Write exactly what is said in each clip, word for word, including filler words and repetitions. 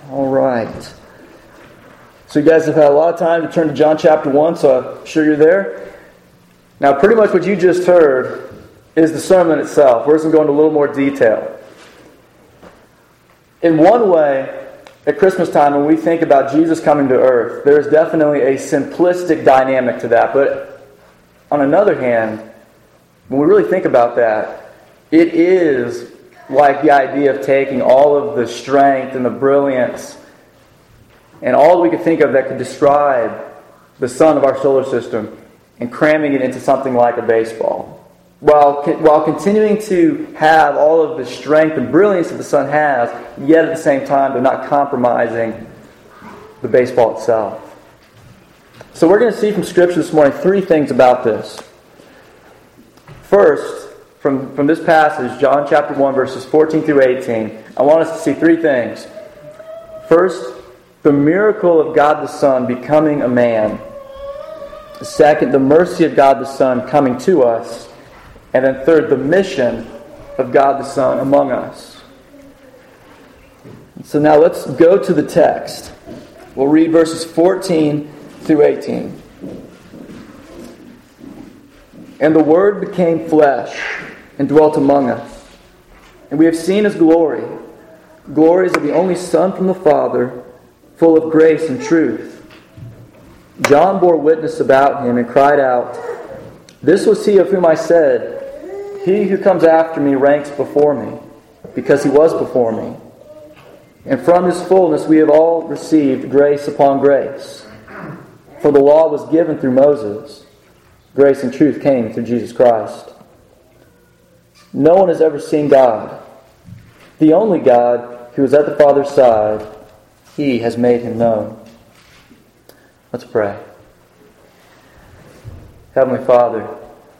All right. So you guys have had a lot of time to turn to John chapter one, so I'm sure you're there. Now, pretty much what you just heard is the sermon itself. We're just going to go into a little more detail. In one way, at Christmas time, when we think about Jesus coming to earth, there is definitely a simplistic dynamic to that. But on another hand, when we really think about that, it is like the idea of taking all of the strength and the brilliance and all we could think of that could describe the sun of our solar system and cramming it into something like a baseball. While, while continuing to have all of the strength and brilliance that the sun has, yet at the same time they're not compromising the baseball itself. So we're going to see from Scripture this morning three things about this. First, from, from this passage, John chapter one, verses fourteen through eighteen, I want us to see three things. First, the miracle of God the Son becoming a man. Second, the mercy of God the Son coming to us. And then third, the mission of God the Son among us. So now let's go to the text. We'll read verses fourteen through eighteen. And the Word became flesh and dwelt among us. And we have seen His glory, glories of the only Son from the Father, full of grace and truth. John bore witness about Him and cried out, "This was He of whom I said, He who comes after me ranks before me, because He was before me. And from His fullness we have all received grace upon grace. For the law was given through Moses. Grace and truth came through Jesus Christ. No one has ever seen God. The only God who is at the Father's side, He has made Him known." Let's pray. Heavenly Father,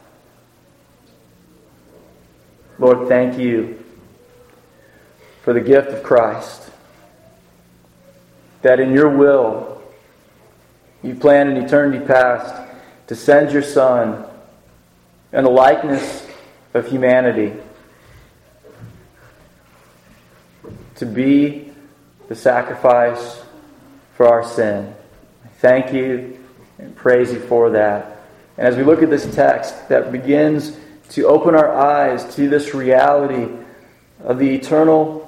Lord, thank You for the gift of Christ. That in Your will, You planned in eternity past to send Your Son in the likeness of humanity to be the sacrifice for our sin. I thank You and praise You for that. And as we look at this text that begins to open our eyes to this reality of the eternal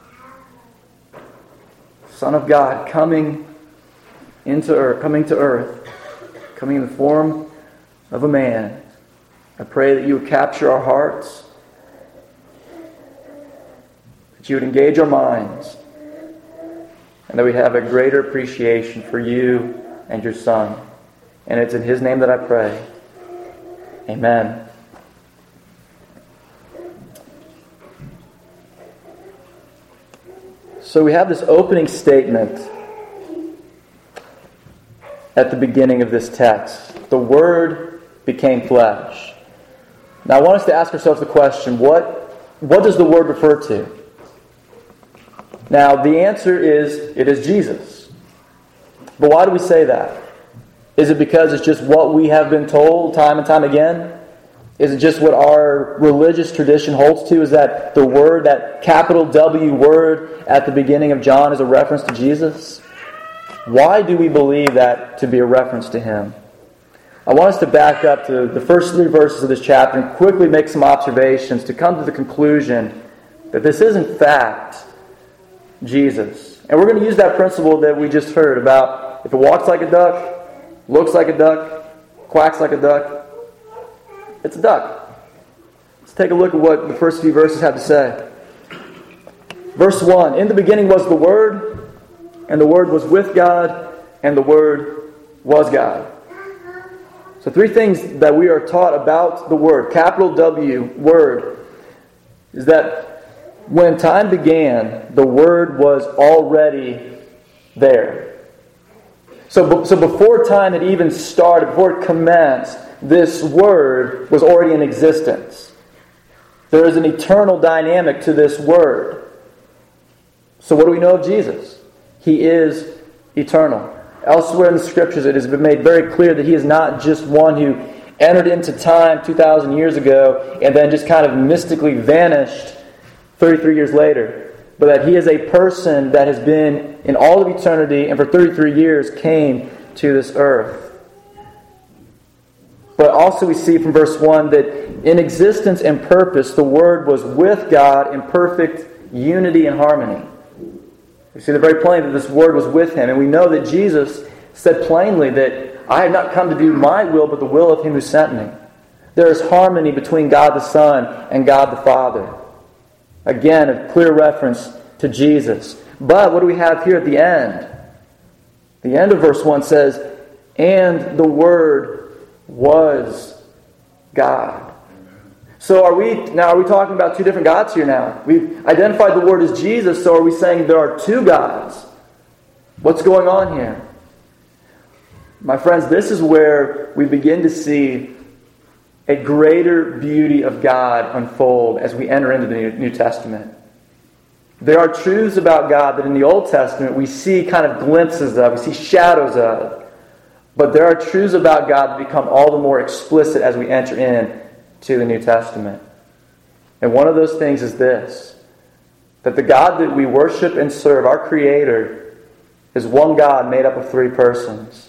Son of God coming into earth, coming to earth, coming in the form of a man, I pray that You would capture our hearts, that You would engage our minds, and that we have a greater appreciation for You and Your Son. And it's in His name that I pray. Amen. So we have this opening statement at the beginning of this text. The Word became flesh. Now I want us to ask ourselves the question, what, what does the Word refer to? Now the answer is, it is Jesus. But why do we say that? Is it because it's just what we have been told time and time again? Is it just what our religious tradition holds to? Is that the word, that capital W word at the beginning of John is a reference to Jesus? Why do we believe that to be a reference to Him? I want us to back up to the first three verses of this chapter and quickly make some observations to come to the conclusion that this is in fact Jesus. And we're going to use that principle that we just heard about if it walks like a duck, looks like a duck, quacks like a duck, it's a duck. Let's take a look at what the first few verses have to say. Verse one, "In the beginning was the Word, and the Word was with God, and the Word was God." So three things that we are taught about the Word, capital W, Word, is that when time began, the Word was already there. So, so before time had even started, before it commenced, this Word was already in existence. There is an eternal dynamic to this Word. So what do we know of Jesus? He is eternal. Elsewhere in the Scriptures it has been made very clear that He is not just one who entered into time two thousand years ago and then just kind of mystically vanished thirty-three years later. but that He is a person that has been in all of eternity and for thirty-three years came to this earth. But also we see from verse one that in existence and purpose, the Word was with God in perfect unity and harmony. We see that very plainly that this Word was with Him. And we know that Jesus said plainly that I have not come to do my will, but the will of Him who sent me. There is harmony between God the Son and God the Father. Again, a clear reference to Jesus. But what do we have here at the end? The end of verse one says, and the Word was God. So are we now are we talking about two different gods here now? We've identified the Word as Jesus, so are we saying there are two gods? What's going on here? My friends, this is where we begin to see a greater beauty of God unfold as we enter into the New Testament. There are truths about God that in the Old Testament we see kind of glimpses of, we see shadows of. But there are truths about God that become all the more explicit as we enter in to the New Testament. And one of those things is this, that the God that we worship and serve, our Creator, is one God made up of three persons.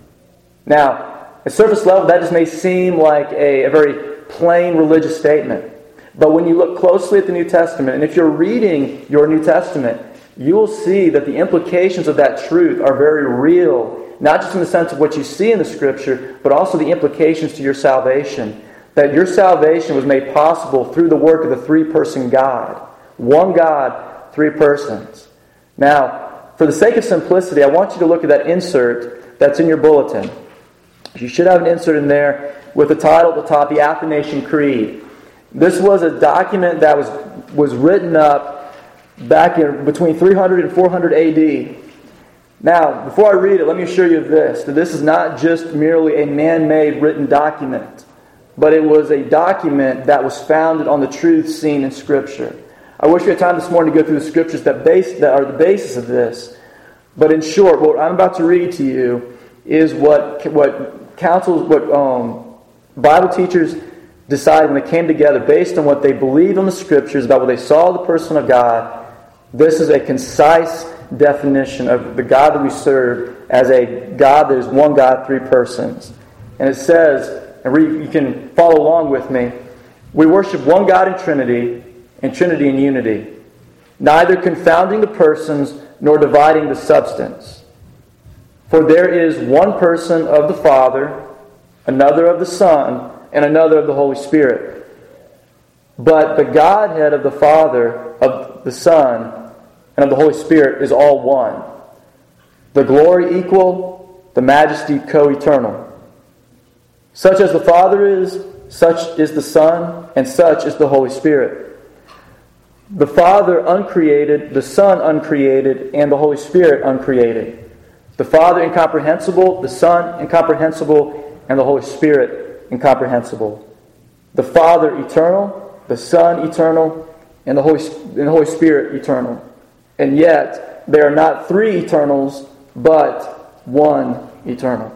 Now, at surface level, that just may seem like a, a very plain religious statement. But when you look closely at the New Testament, and if you're reading your New Testament, you will see that the implications of that truth are very real, not just in the sense of what you see in the Scripture, but also the implications to your salvation. That your salvation was made possible through the work of the three-person God. One God, three persons. Now, for the sake of simplicity, I want you to look at that insert that's in your bulletin. You should have an insert in there with the title at the top, The Athanasian Creed. This was a document that was, was written up back in between three hundred and four hundred A D. Now, before I read it, let me assure you of this, that this is not just merely a man-made written document, but it was a document that was founded on the truths seen in Scripture. I wish we had time this morning to go through the Scriptures that, base, that are the basis of this. But in short, what I'm about to read to you is what what councils, what um, Bible teachers decided when they came together based on what they believed in the Scriptures about what they saw the person of God. This is a concise definition of the God that we serve as a God that is one God, three persons. And it says, and read, you can follow along with me, we worship one God in Trinity, and Trinity in unity, neither confounding the persons nor dividing the substance. For there is one person of the Father, another of the Son, and another of the Holy Spirit. But the Godhead of the Father, of the Son, and of the Holy Spirit is all one. The glory equal, the majesty co-eternal. Such as the Father is, such is the Son, and such is the Holy Spirit. The Father uncreated, the Son uncreated, and the Holy Spirit uncreated. The Father incomprehensible, the Son incomprehensible, and the Holy Spirit incomprehensible. The Father eternal, the Son eternal, and the Holy, and the Holy Spirit eternal. And yet, they are not three eternals, but one eternal.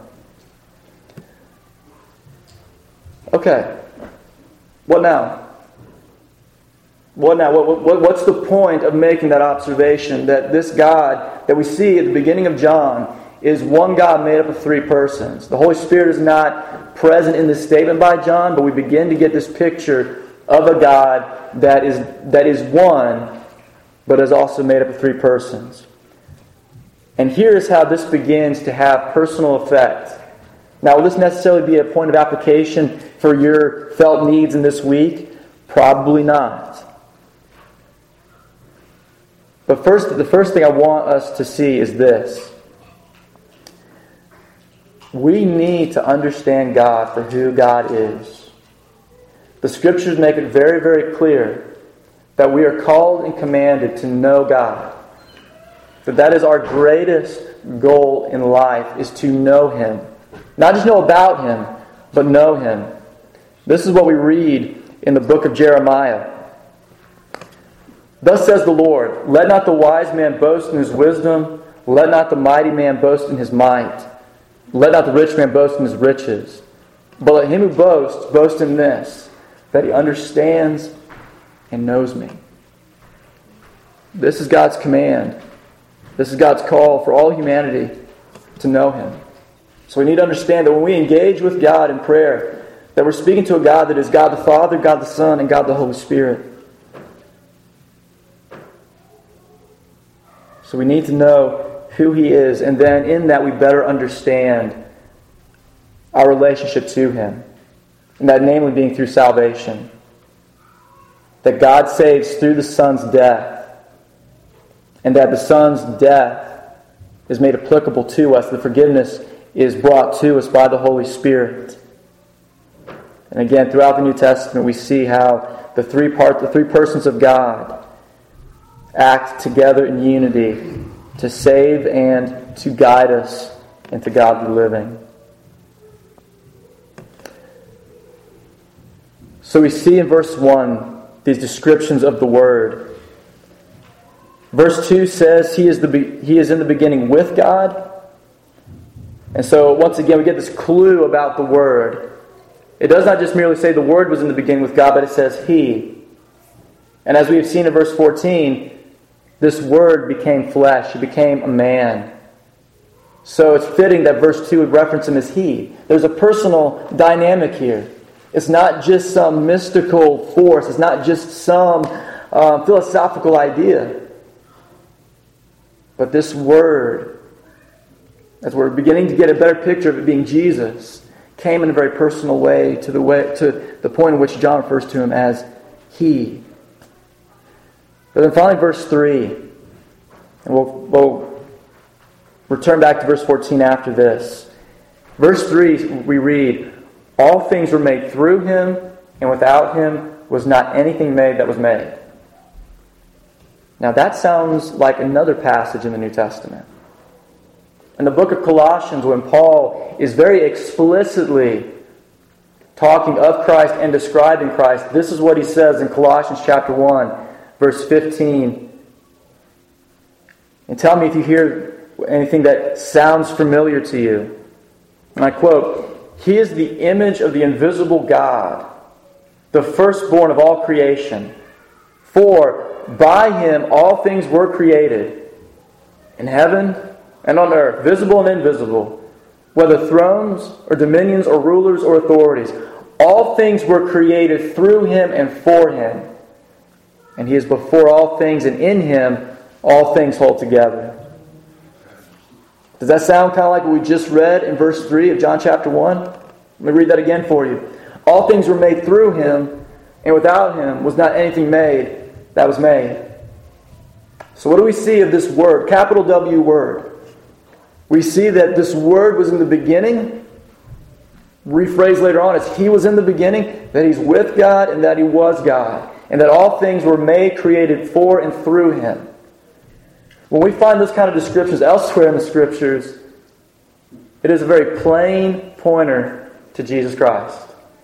Okay. What now? What now? What, what, what's the point of making that observation that this God that we see at the beginning of John is one God made up of three persons? The Holy Spirit is not present in this statement by John, but we begin to get this picture of a God that is that is one, but is also made up of three persons. And here is how this begins to have personal effect. Now, will this necessarily be a point of application for your felt needs in this week? Probably not. But first, the first thing I want us to see is this. We need to understand God for who God is. The Scriptures make it very, very clear that we are called and commanded to know God. That that is our greatest goal in life, is to know Him. Not just know about Him, but know Him. This is what we read in the book of Jeremiah. Thus says the Lord, let not the wise man boast in his wisdom, let not the mighty man boast in his might, let not the rich man boast in his riches, but let him who boasts boast in this, that he understands and knows me. This is God's command. This is God's call for all humanity to know Him. So we need to understand that when we engage with God in prayer, that we're speaking to a God that is God the Father, God the Son, and God the Holy Spirit. So we need to know who He is, and then in that we better understand our relationship to Him. And that namely being through salvation. That God saves through the Son's death. And that the Son's death is made applicable to us. The forgiveness is brought to us by the Holy Spirit. And again, throughout the New Testament, we see how the three part, the three persons of God act together in unity to save and to guide us into godly living. So we see in verse one these descriptions of the Word. Verse two says he is the be- he is in the beginning with God. And so once again we get this clue about the Word. It does not just merely say the Word was in the beginning with God, but it says He. And as we have seen in verse fourteen, this Word became flesh. He became a man. So it's fitting that verse two would reference Him as He. There's a personal dynamic here. It's not just some mystical force. It's not just some uh, philosophical idea. But this Word, as we're beginning to get a better picture of it being Jesus, came in a very personal way to the way to the point in which John refers to Him as He. But then finally verse three, and we'll, we'll return back to verse fourteen after this. Verse three, we read, all things were made through Him, and without Him was not anything made that was made. Now that sounds like another passage in the New Testament. In the book of Colossians, when Paul is very explicitly talking of Christ and describing Christ, this is what he says in Colossians chapter one, verse fifteen. And tell me if you hear anything that sounds familiar to you. And I quote, He is the image of the invisible God, the firstborn of all creation. For by Him all things were created, in heaven and on earth, visible and invisible, whether thrones or dominions or rulers or authorities. All things were created through Him and for Him. And He is before all things, and in Him all things hold together. Does that sound kind of like what we just read in verse three of John chapter one? Let me read that again for you. All things were made through Him, and without Him was not anything made that was made. So what do we see of this Word? Capital W Word. We see that this Word was in the beginning. Rephrased later on as He was in the beginning, that He's with God and that He was God. And that all things were made, created for and through Him. When we find those kind of descriptions elsewhere in the Scriptures, it is a very plain pointer to Jesus Christ.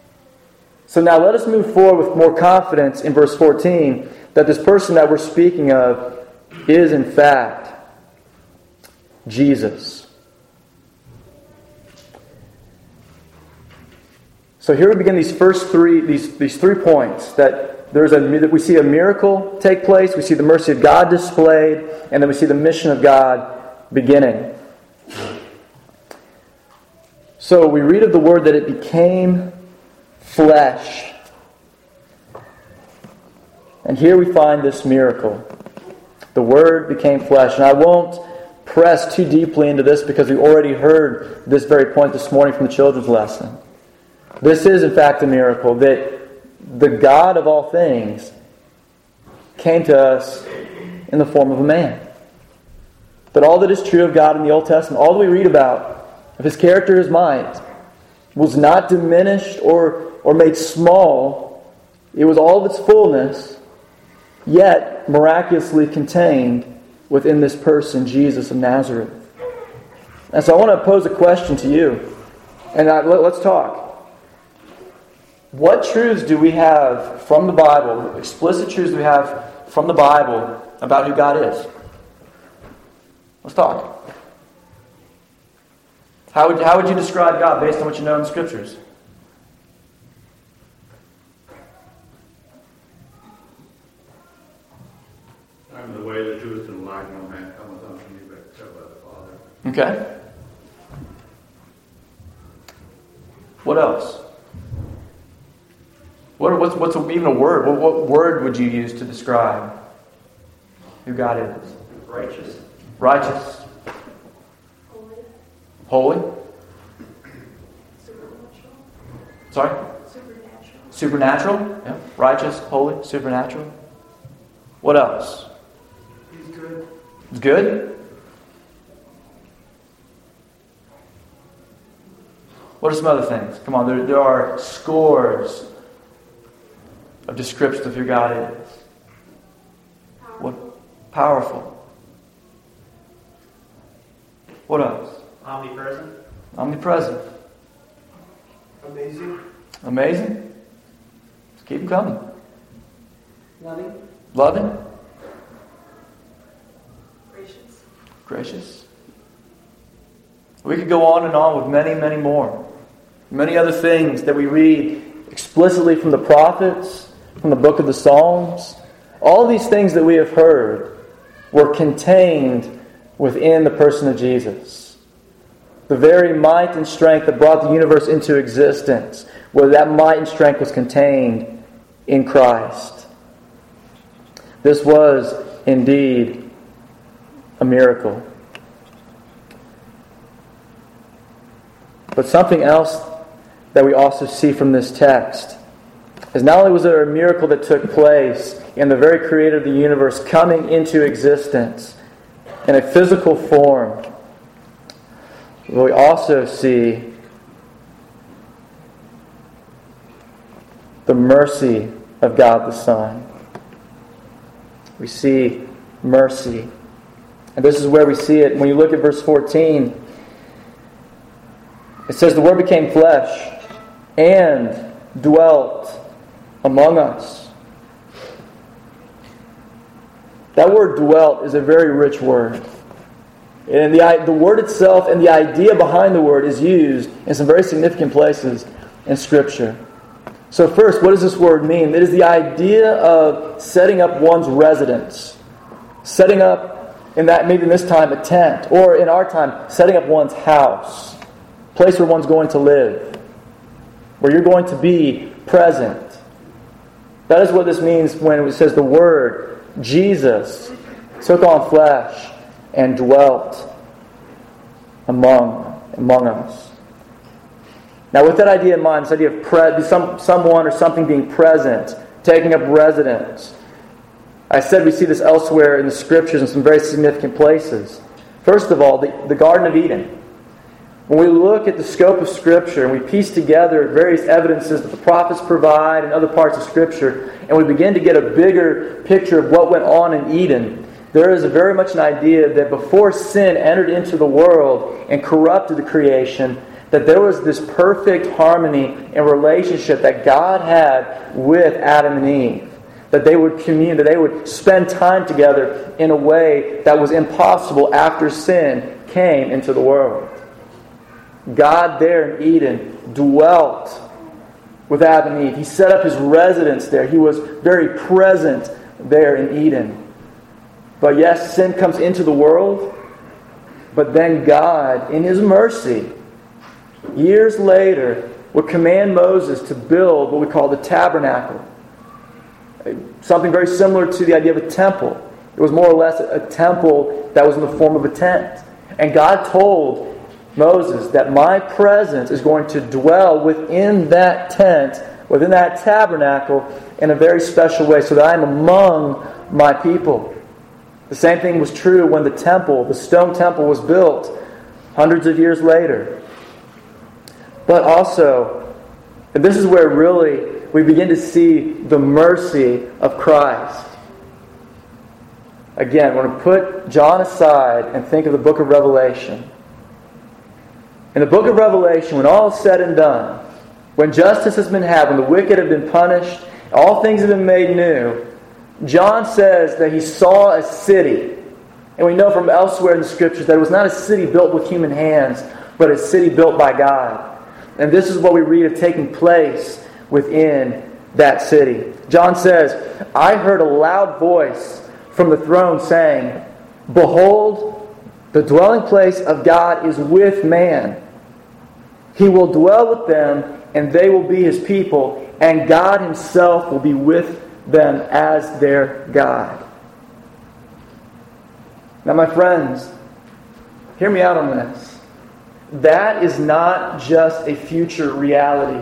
So now let us move forward with more confidence in verse fourteen that this person that we're speaking of is in fact Jesus. So here we begin these first three these, these three points that there's a that we see a miracle take place, we see the mercy of God displayed, and then we see the mission of God beginning. So we read of the Word that it became flesh. And here we find this miracle. The Word became flesh. And I won't press too deeply into this because we already heard this very point this morning from the children's lesson. This is in fact a miracle that the God of all things came to us in the form of a man. That all that is true of God in the Old Testament, all that we read about, of His character, His might, was not diminished or, or made small. It was all of its fullness, yet miraculously contained within this person, Jesus of Nazareth. And so I want to pose a question to you. And I, let, let's talk. What truths do we have from the Bible, explicit truths do we have from the Bible about who God is? Let's talk. How would, how would you describe God based on what you know in the Scriptures? I mean, the way Okay? What else? What, what's, what's even a word? What, what word would you use to describe who God is? Righteous. Righteous. Holy. Holy. Supernatural. Sorry? Supernatural. Supernatural. Yeah. Righteous, holy, supernatural. What else? He's good. It's good. What are some other things? Come on, there, there are scores of descriptions of who God is. Powerful. What? Powerful. What else? Omnipresent. Omnipresent. Amazing. Amazing. Let's keep them coming. Loving. Loving. Gracious. Gracious. We could go on and on with many, many more. Many other things that we read explicitly from the prophets, from the book of the Psalms. All of these things that we have heard were contained within the person of Jesus. The very might and strength that brought the universe into existence, where that might and strength was contained in Christ. This was indeed a miracle. But something else that we also see from this text is not only was there a miracle that took place in the very creator of the universe coming into existence in a physical form, but we also see the mercy of God the Son. We see mercy. And this is where we see it. When you look at verse fourteen, it says, "The Word became flesh and dwelt among us." That word "dwelt" is a very rich word. And the, the word itself and the idea behind the word is used in some very significant places in Scripture. So first, what does this word mean? It is the idea of setting up one's residence. Setting up, in that maybe in this time, a tent. Or in our time, setting up one's house. Place where one's going to live. Where you're going to be present. That is what this means when it says the Word, Jesus, took on flesh and dwelt among, among us. Now with that idea in mind, this idea of pre- some, someone or something being present, taking up residence, I said we see this elsewhere in the Scriptures in some very significant places. First of all, the, the Garden of Eden. When we look at the scope of Scripture and we piece together various evidences that the prophets provide and other parts of Scripture, and we begin to get a bigger picture of what went on in Eden, there is a very much an idea that before sin entered into the world and corrupted the creation, that there was this perfect harmony and relationship that God had with Adam and Eve. That they would commune, that they would spend time together in a way that was impossible after sin came into the world. God there in Eden dwelt with Adam and Eve. He set up His residence there. He was very present there in Eden. But yes, sin comes into the world, but then God, in His mercy, years later, would command Moses to build what we call the tabernacle. Something very similar to the idea of a temple. It was more or less a temple that was in the form of a tent. And God told Moses that my presence is going to dwell within that tent, within that tabernacle, in a very special way, so that I am among my people. The same thing was true when the temple, the stone temple, was built hundreds of years later. But also, and this is where really we begin to see the mercy of Christ. Again, we're going to put John aside and think of the book of Revelation. In the book of Revelation, when all is said and done, when justice has been had, when the wicked have been punished, all things have been made new, John says that he saw a city. And we know from elsewhere in the Scriptures that it was not a city built with human hands, but a city built by God. And this is what we read of taking place within that city. John says, "I heard a loud voice from the throne saying, 'Behold, the The dwelling place of God is with man. He will dwell with them, and they will be His people, and God Himself will be with them as their God. Now, my friends, hear me out on this. That is not just a future reality.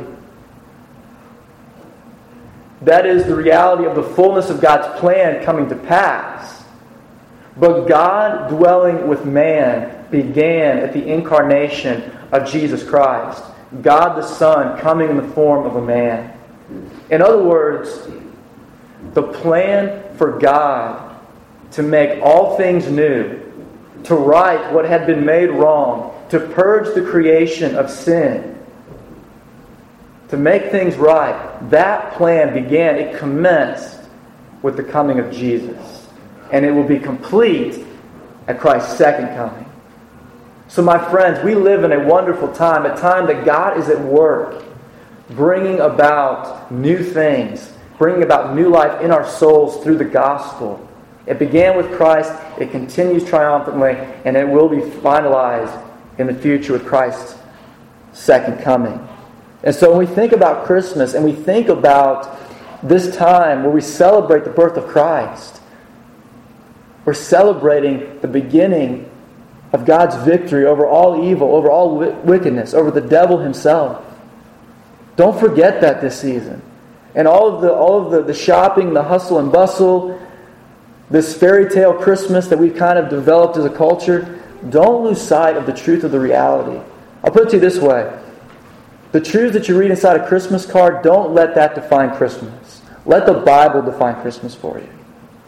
That is the reality of the fullness of God's plan coming to pass. But God dwelling with man began at the incarnation of Jesus Christ. God the Son coming in the form of a man. In other words, the plan for God to make all things new, to right what had been made wrong, to purge the creation of sin, to make things right, that plan began, it commenced with the coming of Jesus. And it will be complete at Christ's second coming. So my friends, we live in a wonderful time, a time that God is at work, bringing about new things, bringing about new life in our souls through the gospel. It began with Christ, it continues triumphantly, and it will be finalized in the future with Christ's second coming. And so when we think about Christmas and we think about this time where we celebrate the birth of Christ, we're celebrating the beginning of God's victory over all evil, over all wickedness, over the devil himself. Don't forget that this season. And all of the all of the, the shopping, the hustle and bustle, this fairy tale Christmas that we've kind of developed as a culture, don't lose sight of the truth of the reality. I'll put it to you this way. The truths that you read inside a Christmas card, don't let that define Christmas. Let the Bible define Christmas for you.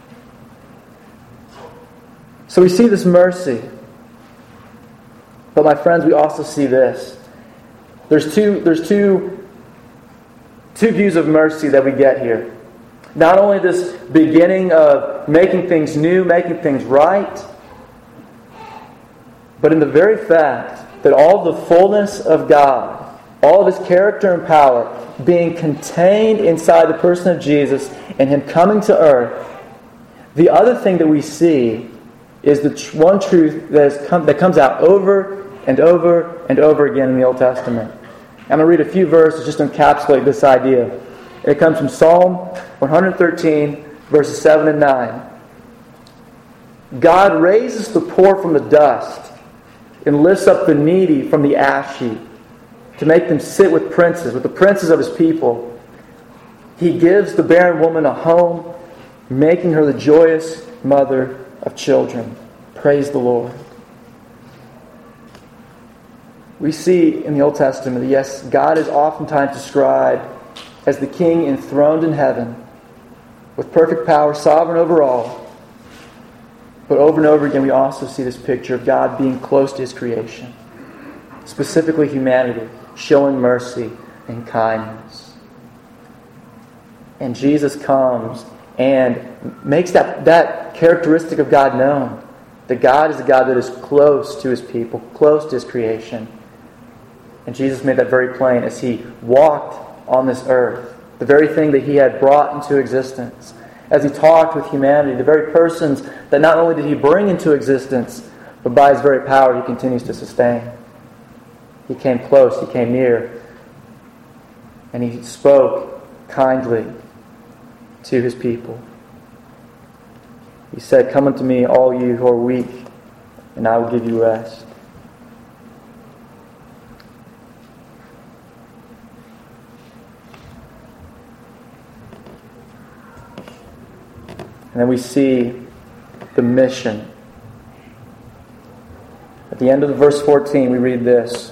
So we see this mercy. But my friends, we also see this. There's two, there's two, two views of mercy that we get here. Not only this beginning of making things new, making things right, but in the very fact that all the fullness of God, all of His character and power being contained inside the person of Jesus and Him coming to earth, the other thing that we see is the tr- one truth that, has come, that comes out over and over and over again in the Old Testament. I'm going to read a few verses just to encapsulate this idea. It comes from Psalm one thirteen, verses seven and nine. God raises the poor from the dust and lifts up the needy from the ash heap to make them sit with princes, with the princes of His people. He gives the barren woman a home, making her the joyous mother of children. Praise the Lord. We see in the Old Testament that, yes, God is oftentimes described as the King enthroned in heaven, with perfect power, sovereign over all. But over and over again, we also see this picture of God being close to His creation, specifically humanity, showing mercy and kindness. And Jesus comes and makes that, that characteristic of God known. That God is a God that is close to His people, close to His creation. And Jesus made that very plain as He walked on this earth. The very thing that He had brought into existence. As He talked with humanity, the very persons that not only did He bring into existence, but by His very power He continues to sustain. He came close, He came near, and He spoke kindly to His people. He said, "Come unto me, all you who are weak, and I will give you rest." And then we see the mission. At the end of the verse fourteen, we read this.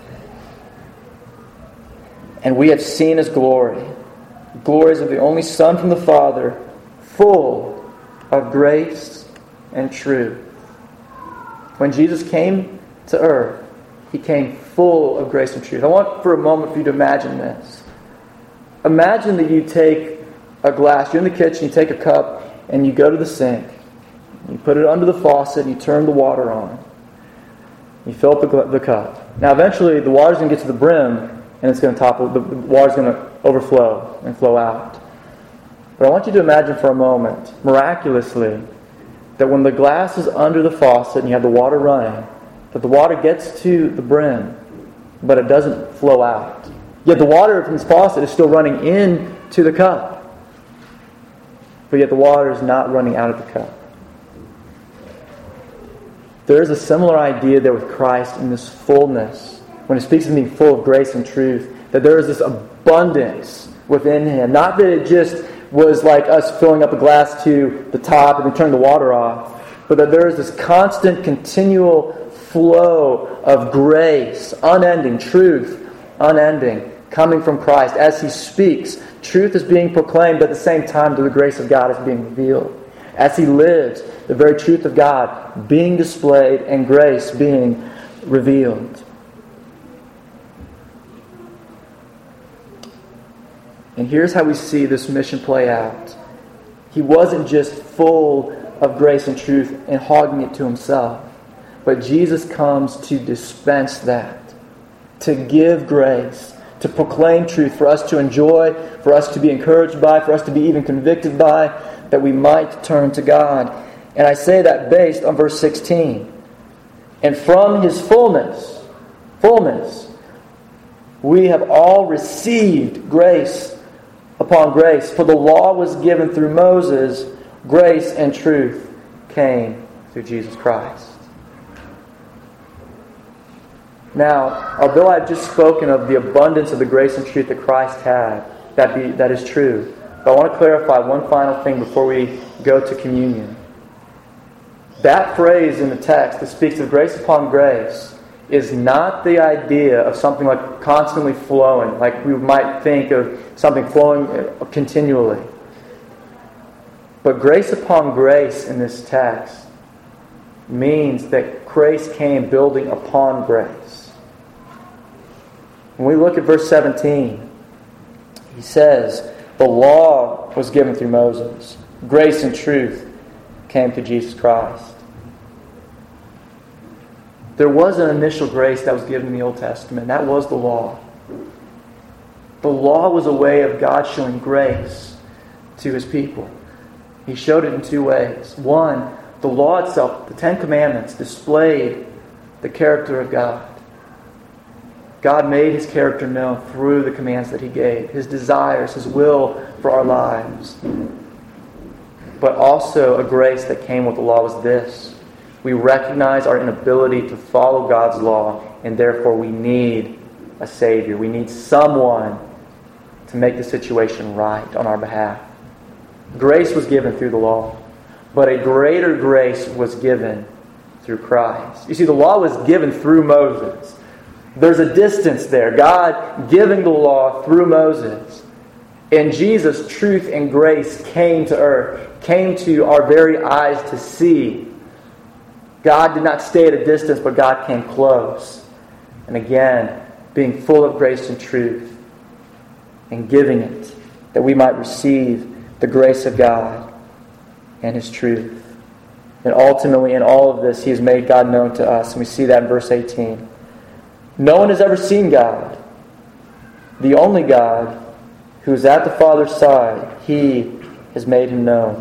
"And we have seen His glory, glories of the only Son from the Father, full of grace and truth." When Jesus came to earth, He came full of grace and truth. I want for a moment for you to imagine this. Imagine that you take a glass, you're in the kitchen, you take a cup, and you go to the sink. You put it under the faucet, and you turn the water on. You fill up the, the cup. Now eventually the water's going to get to the brim, and it's going to topple, the, the water's going to overflow and flow out. But I want you to imagine for a moment, miraculously, that when the glass is under the faucet and you have the water running, that the water gets to the brim, but it doesn't flow out. Yet the water from this faucet is still running into the cup. But yet the water is not running out of the cup. There is a similar idea there with Christ in this fullness. When it speaks of being full of grace and truth, that there is this abundance within Him. Not that it just was like us filling up a glass to the top and then turning the water off, but that there is this constant, continual flow of grace, unending, truth, unending, coming from Christ. As He speaks, truth is being proclaimed, but at the same time, the grace of God is being revealed. As He lives, the very truth of God being displayed and grace being revealed. And here's how we see this mission play out. He wasn't just full of grace and truth and hogging it to Himself, but Jesus comes to dispense that, to give grace, to proclaim truth for us to enjoy, for us to be encouraged by, for us to be even convicted by, that we might turn to God. And I say that based on verse sixteen. And from His fullness, fullness, we have all received grace upon grace. For the law was given through Moses, grace and truth came through Jesus Christ. Now, although I've just spoken of the abundance of the grace and truth that Christ had, that be that is true. But I want to clarify one final thing before we go to communion. That phrase in the text that speaks of grace upon grace is not the idea of something like constantly flowing, like we might think of something flowing continually. But grace upon grace in this text means that grace came building upon grace. When we look at verse seventeen, he says, the law was given through Moses. Grace and truth came through Jesus Christ. There was an initial grace that was given in the Old Testament. And that was the law. The law was a way of God showing grace to His people. He showed it in two ways. One, the law itself, the Ten Commandments, displayed the character of God. God made His character known through the commands that He gave, His desires, His will for our lives. But also a grace that came with the law was this. We recognize our inability to follow God's law, and therefore we need a Savior. We need someone to make the situation right on our behalf. Grace was given through the law, but a greater grace was given through Christ. You see, the law was given through Moses. There's a distance there. God giving the law through Moses. And Jesus' truth and grace came to earth, came to our very eyes to see. God did not stay at a distance, but God came close. And again, being full of grace and truth, and giving it, that we might receive the grace of God and His truth. And ultimately, in all of this, He has made God known to us. And we see that in verse eighteen. No one has ever seen God. The only God who is at the Father's side, He has made Him known.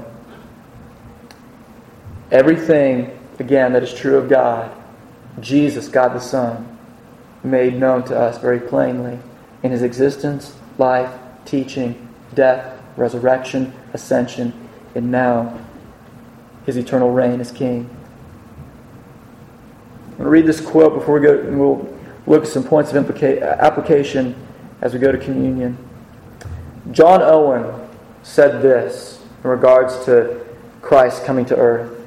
Everything, again, that is true of God, Jesus, God the Son, made known to us very plainly in His existence, life, teaching, death, resurrection, ascension, and now His eternal reign as King. I'm going to read this quote before we go, and we'll look at some points of implica- application as we go to communion. John Owen said this in regards to Christ coming to earth.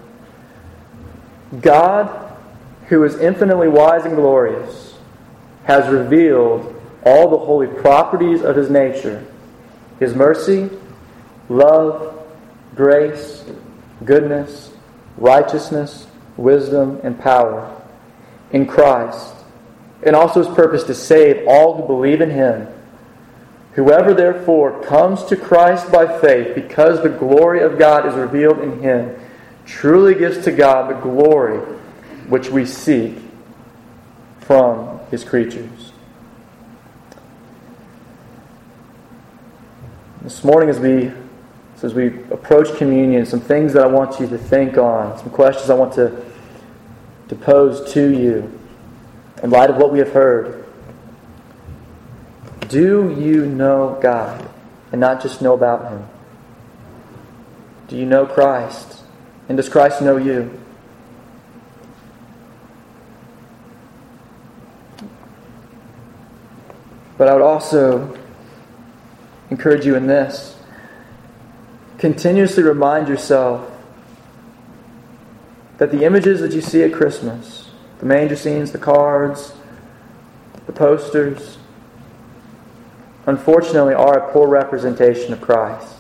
God, who is infinitely wise and glorious, has revealed all the holy properties of His nature, His mercy, love, grace, goodness, righteousness, wisdom, and power in Christ, and also His purpose to save all who believe in Him. Whoever therefore comes to Christ by faith, because the glory of God is revealed in Him, truly gives to God the glory which we seek from His creatures. This morning, as we So as we approach communion, some things that I want you to think on, some questions I want to, to pose to you in light of what we have heard. Do you know God and not just know about Him? Do you know Christ? And does Christ know you? But I would also encourage you in this. Continuously remind yourself that the images that you see at Christmas, the manger scenes, the cards, the posters, unfortunately are a poor representation of Christ.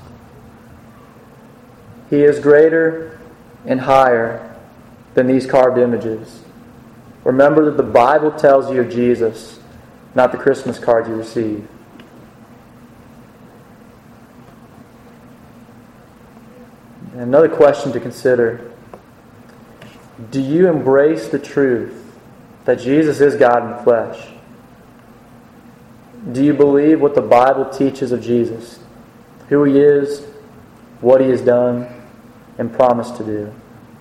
He is greater and higher than these carved images. Remember that the Bible tells you of Jesus, not the Christmas card you receive. And another question to consider. Do you embrace the truth that Jesus is God in the flesh? Do you believe what the Bible teaches of Jesus? Who He is, what He has done, and promised to do?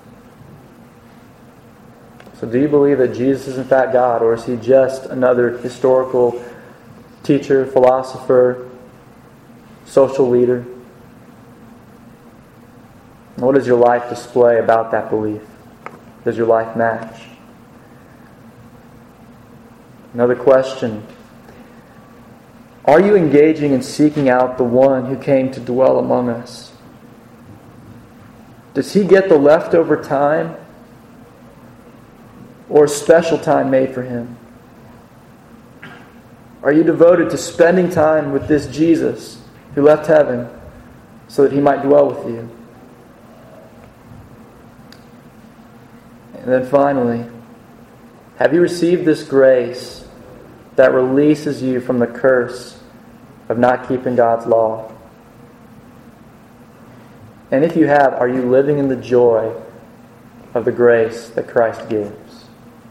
So do you believe that Jesus is in fact God, or is He just another historical teacher, philosopher, social leader? And what does your life display about that belief? Does your life match? Another question. Are you engaging in seeking out the one who came to dwell among us? Does He get the leftover time or a special time made for Him? Are you devoted to spending time with this Jesus who left heaven so that He might dwell with you? And then finally, have you received this grace that releases you from the curse of not keeping God's law? And if you have, are you living in the joy of the grace that Christ gives?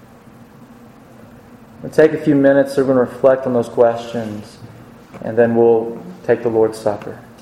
We'll take a few minutes, we're going to reflect on those questions, and then we'll take the Lord's Supper.